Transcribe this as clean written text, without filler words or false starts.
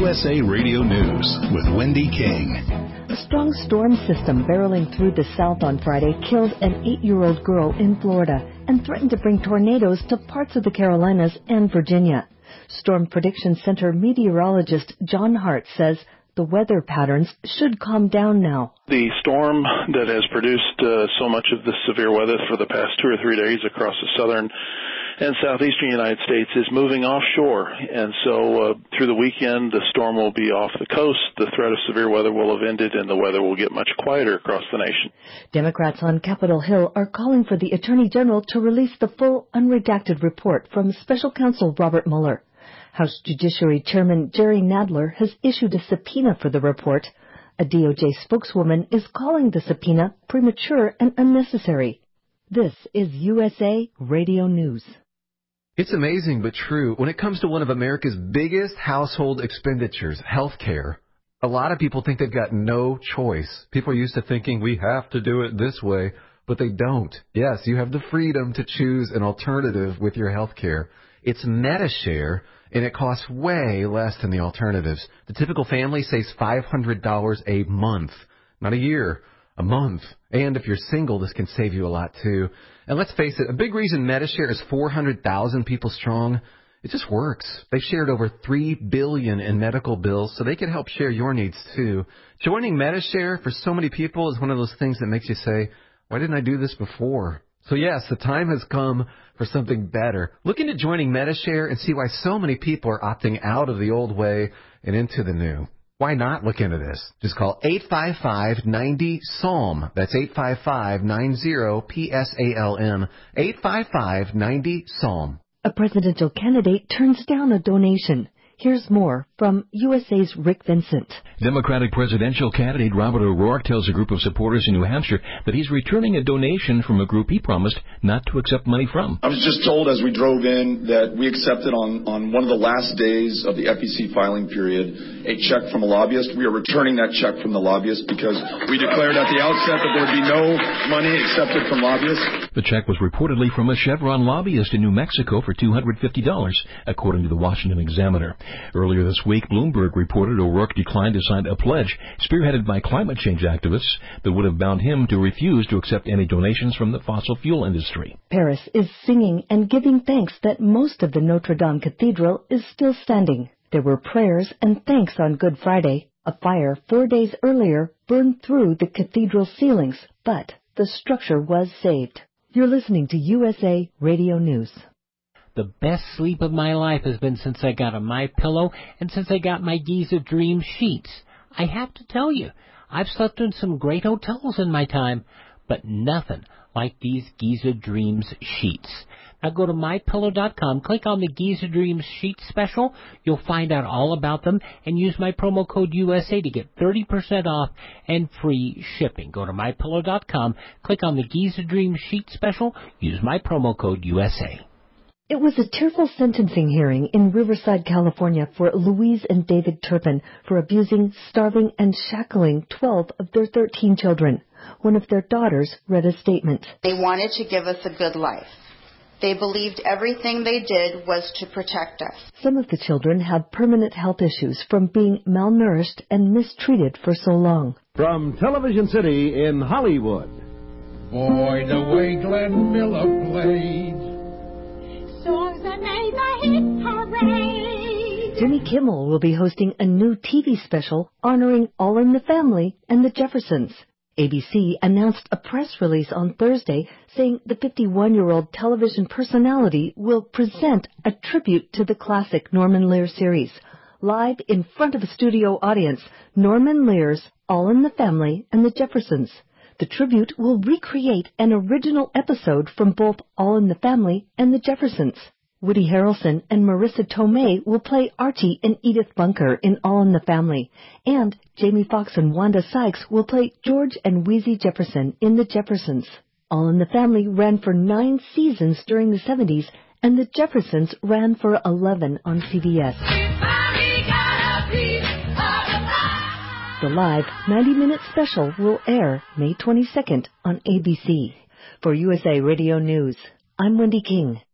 USA Radio News with Wendy King. A strong storm system barreling through the south on Friday killed an 8-year-old girl in Florida and threatened to bring tornadoes to parts of the Carolinas and Virginia. Storm Prediction Center meteorologist John Hart says the weather patterns should calm down now. The storm that has produced so much of the severe weather for the past 2 or 3 days across the southern and southeastern United States is moving offshore. And so through the weekend, the storm will be off the coast. The threat of severe weather will have ended, and the weather will get much quieter across the nation. Democrats on Capitol Hill are calling for the Attorney General to release the full unredacted report from Special Counsel Robert Mueller. House Judiciary Chairman Jerry Nadler has issued a subpoena for the report. A DOJ spokeswoman is calling the subpoena premature and unnecessary. This is USA Radio News. It's amazing but true. When it comes to one of America's biggest household expenditures, healthcare, a lot of people think they've got no choice. People are used to thinking we have to do it this way, but they don't. Yes, you have the freedom to choose an alternative with your healthcare. It's Medi-Share, and it costs way less than the alternatives. The typical family saves $500 a month, not a year, a month. And if you're single, this can save you a lot, too. And let's face it, a big reason Medi-Share is 400,000 people strong, it just works. They've shared over $3 billion in medical bills, so they can help share your needs, too. Joining Medi-Share for so many people is one of those things that makes you say, why didn't I do this before? So, yes, the time has come for something better. Look into joining Medi-Share and see why so many people are opting out of the old way and into the new. Why not look into this? Just call 855-90-PSALM. That's 855-90-PSALM. 855-90-PSALM. A presidential candidate turns down a donation. Here's more from USA's Rick Vincent. Democratic presidential candidate Robert O'Rourke tells a group of supporters in New Hampshire that he's returning a donation from a group he promised not to accept money from. I was just told as we drove in that we accepted on one of the last days of the FEC filing period a check from a lobbyist. We are returning that check from the lobbyist because we declared at the outset that there would be no money accepted from lobbyists. The check was reportedly from a Chevron lobbyist in New Mexico for $250, according to the Washington Examiner. Earlier this week, Bloomberg reported O'Rourke declined to sign a pledge spearheaded by climate change activists that would have bound him to refuse to accept any donations from the fossil fuel industry. Paris is singing and giving thanks that most of the Notre Dame Cathedral is still standing. There were prayers and thanks on Good Friday. A fire 4 days earlier burned through the cathedral ceilings, but the structure was saved. You're listening to USA Radio News. The best sleep of my life has been since I got a MyPillow and since I got my Giza Dream sheets. I have to tell you, I've slept in some great hotels in my time, but nothing like these Giza Dreams sheets. Now go to MyPillow.com, click on the Giza Dreams sheet special. You'll find out all about them and use my promo code USA to get 30% off and free shipping. Go to MyPillow.com, click on the Giza Dreams sheet special, use my promo code USA. It was a tearful sentencing hearing in Riverside, California for Louise and David Turpin for abusing, starving, and shackling 12 of their 13 children. One of their daughters read a statement. They wanted to give us a good life. They believed everything they did was to protect us. Some of the children have permanent health issues from being malnourished and mistreated for so long. From Television City in Hollywood. Boy, the way Glenn Miller played. Songs that made the hit parade. Jimmy Kimmel will be hosting a new TV special honoring All in the Family and the Jeffersons. ABC announced a press release on Thursday saying the 51-year-old television personality will present a tribute to the classic Norman Lear series. Live in front of a studio audience, Norman Lear's All in the Family and the Jeffersons. The tribute will recreate an original episode from both All in the Family and the Jeffersons. Woody Harrelson and Marissa Tomei will play Archie and Edith Bunker in All in the Family. And Jamie Foxx and Wanda Sykes will play George and Wheezy Jefferson in The Jeffersons. All in the Family ran for 9 seasons during the 70s, and The Jeffersons ran for 11 on CBS. The live 90-minute special will air May 22nd on ABC. For USA Radio News, I'm Wendy King.